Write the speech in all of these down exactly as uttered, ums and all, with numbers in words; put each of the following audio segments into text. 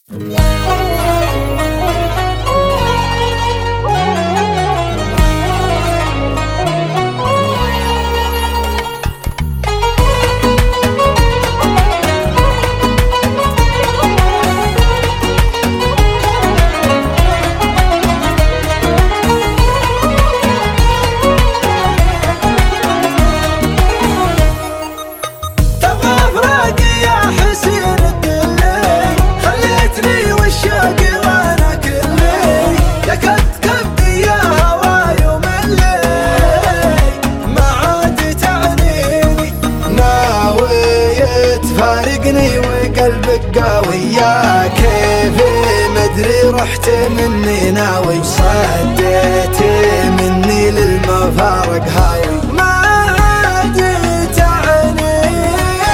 فارقني وقلبك قاوي يا كيفي مدري رحت مني ناوي صديت مني للمفارق هاي ما عاد تعنيني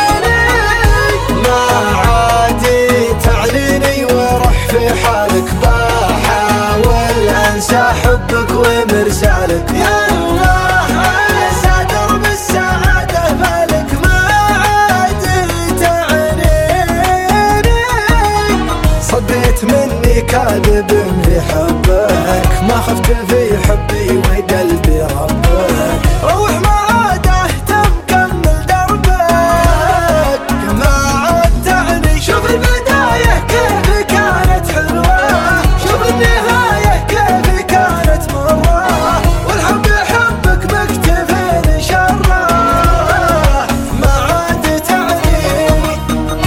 ما عاد تعنيني وروح في حالك بحاول انسى حبك ومرسالك يا مني كاذب في حبك ما خفت في حبي وقلبي ربك روح ما عاد اهتم كمل دربك ما عاد تعني شوف البداية كيف كانت حلوة شوف النهاية كيف كانت مرة والحب حبك مكتفين شره ما عاد تعنيني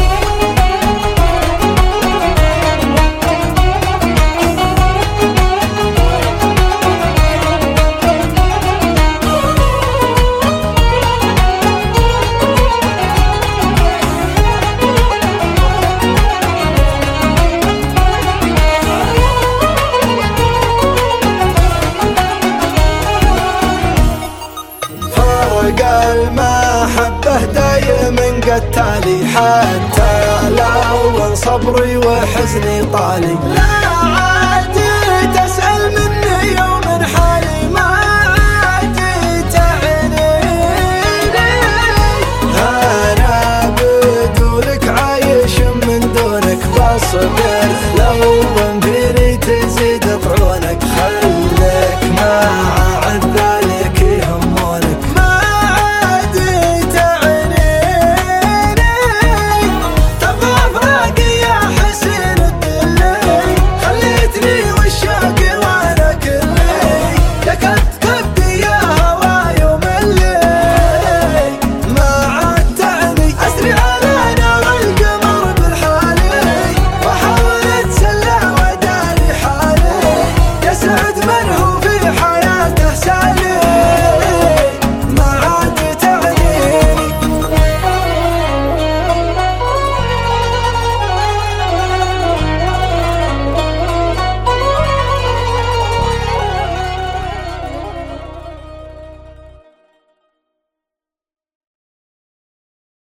المحبة دايما قتالي حتى لو صبري وحزني طالي لا